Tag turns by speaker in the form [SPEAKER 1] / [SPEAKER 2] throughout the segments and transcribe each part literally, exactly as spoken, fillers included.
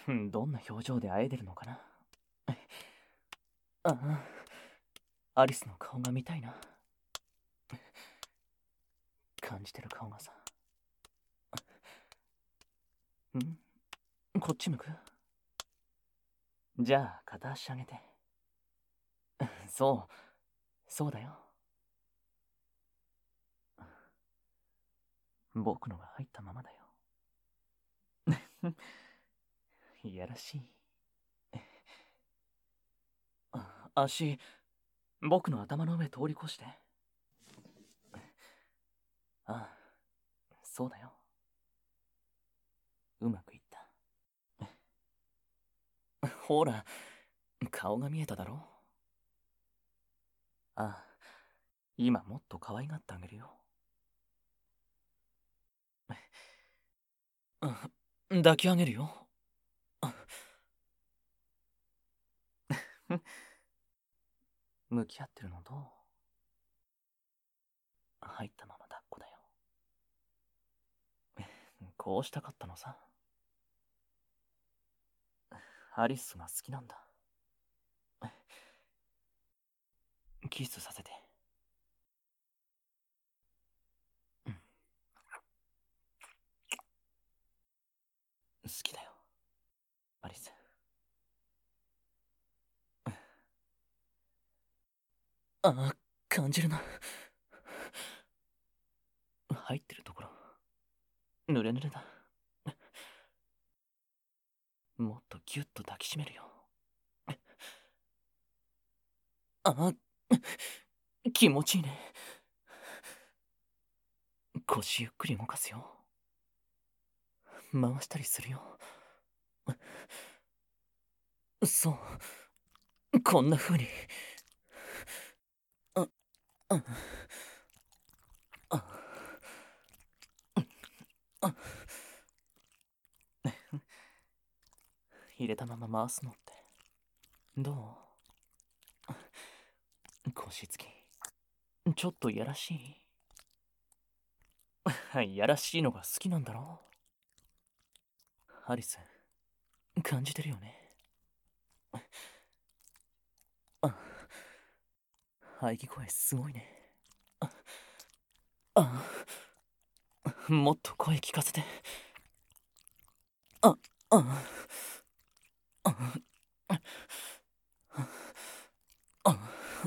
[SPEAKER 1] どんな表情であえいでるのかな。ああ、アリスの顔が見たいな。感じてる顔がさ。んこっち向く？じゃあ片足上げて。そうそうだよ。僕のが入ったままだよ。いやらしい。あ足、僕の頭の上通り越して。ああ、そうだよ。うまくいった。ほら、顔が見えただろ。ああ、今もっと可愛がってあげるよ。抱き上げるよ。向き合ってるのどう？入ったまま抱っこだよ。こうしたかったのさ。アリスが好きなんだ。キスさせて。好きだよ、アリス。ああ、感じるな。入ってるところ濡れ濡れだ。もっとギュッと抱きしめるよ。ああ、気持ちいいね。腰ゆっくり動かすよ。回したりするよ。そう、こんな風に。あ、あ、あ、あ、入れたまま回すのってどう？腰つきちょっといやらしい。いやらしいのが好きなんだろう。アリス、感じてるよね。あ、喘ぎ声すごいね。あ、あ、もっと声聞かせて。あ、あ、あ、あ、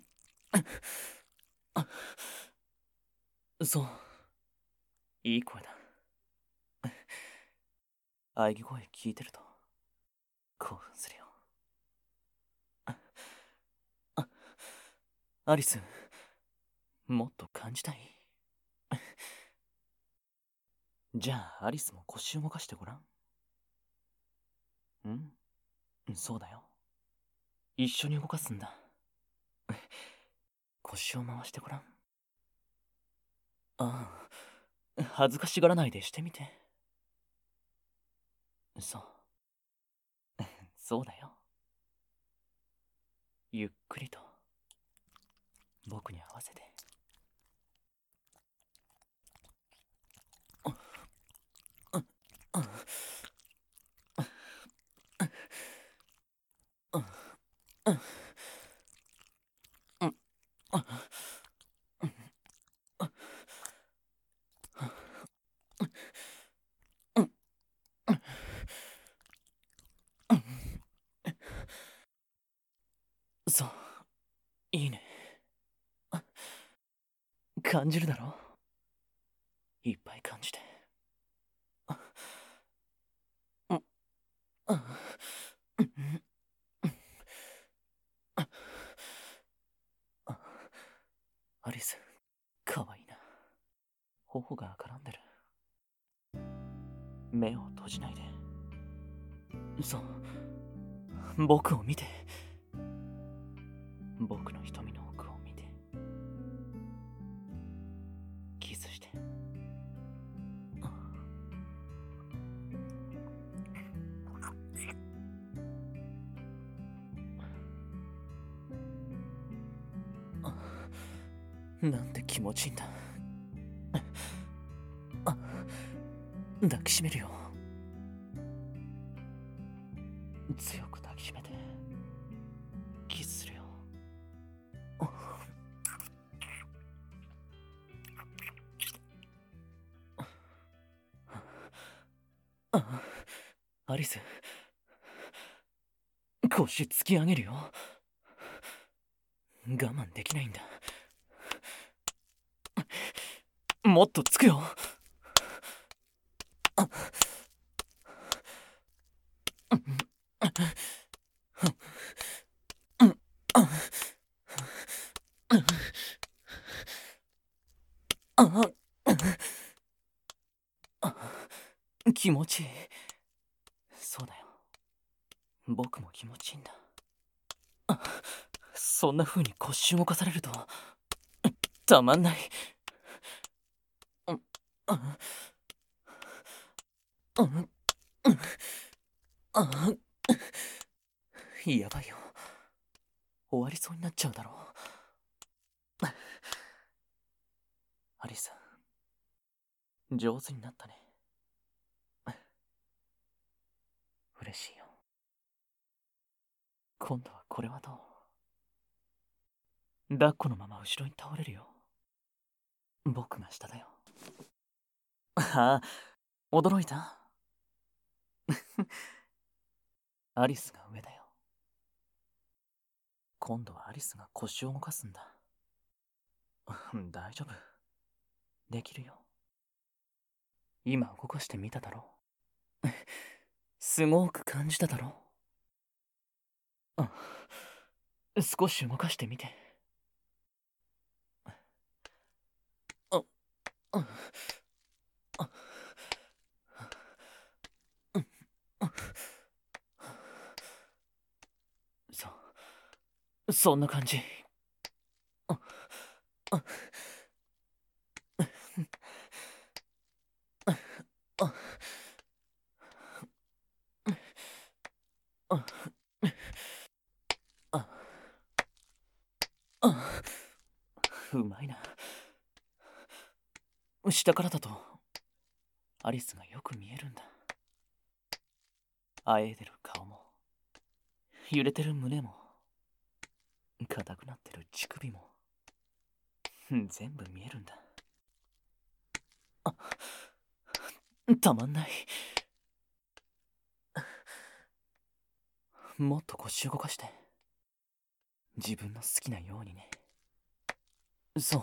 [SPEAKER 1] あ、そう、いい声だ。喘ぎ声聞いてると興奮するよ。あ、アリス、もっと感じたい？じゃあアリスも腰動かしてごらん。うんそうだよ。一緒に動かすんだ。腰を回してごらん。ああ、恥ずかしがらないでしてみて。そうそうだよ。ゆっくりと僕に合わせて。ああああああそういいね。感じるだろ？いっぱい感じて。ああアリス、かわいいな。頬が絡んでる。目を閉じないで。そう、僕を見て。僕の瞳の奥を見て。キスして。なんて気持ちいいんだ。あ、抱きしめるよ。 強く抱きしめてキスするよ。アリス、腰突き上げるよ。我慢できないんだ。もっとつくよ。気持ちいい。そうだよ、僕も気持ちいいんだ。そんな風に腰動かされるとたまんない。やばいよ、終わりそうになっちゃうだろう。アリス、上手になったね。嬉しいよ。今度はこれはどう？抱っこのまま後ろに倒れるよ。僕が下だよ。ああ、驚いた？アリスが上だよ。今度はアリスが腰を動かすんだ。大丈夫。できるよ。今動かしてみただろ。すごく感じただろ。少し動かしてみて。あ、あ、あ、そ、そんな感じ。あ、あ、あ、あ、あ、あ、うまいな。下からだとアリスがよく見えるんだ。あえいでる顔も、揺れてる胸も、硬くなってる乳首も、全部見えるんだ。あ、たまんない。もっと腰を動かして、自分の好きなようにね。そう、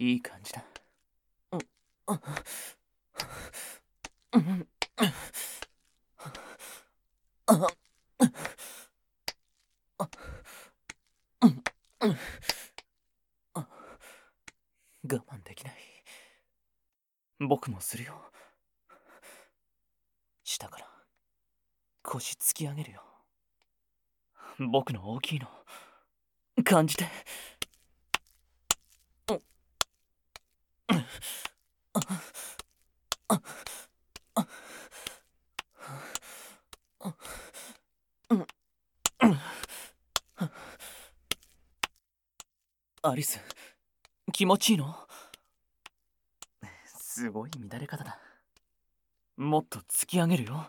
[SPEAKER 1] いい感じだ。うん、あ、うん、あ、あ、うん、うん、あ、我慢できない。僕もするよ。下から腰突き上げるよ。僕の大きいの感じて。うん、あ、あ、あ、あ、うん、うん、アリス、気持ちいいの？すごい乱れ方だ。もっと突き上げるよ。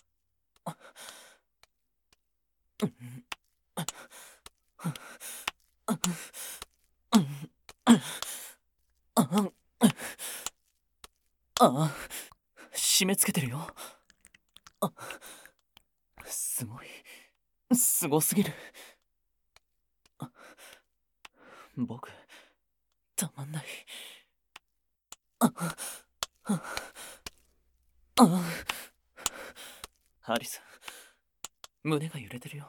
[SPEAKER 1] ああ、締め付けてるよ。あ、すごい、すごすぎる。僕、たまんない。あ、あ、あ、アリス、胸が揺れてるよ。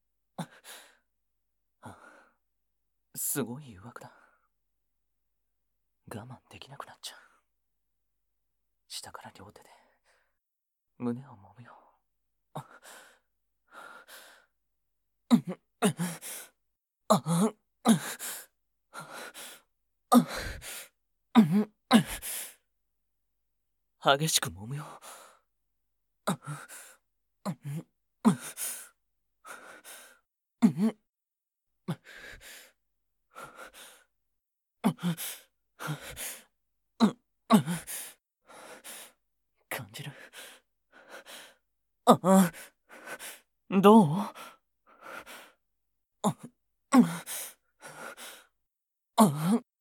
[SPEAKER 1] あ、すごい誘惑だ。我慢できなくなっちゃう。下から両手で胸を揉むよ。あ、あ、激しく揉むよ。感じる。ああ、 どう？あ、うん。あ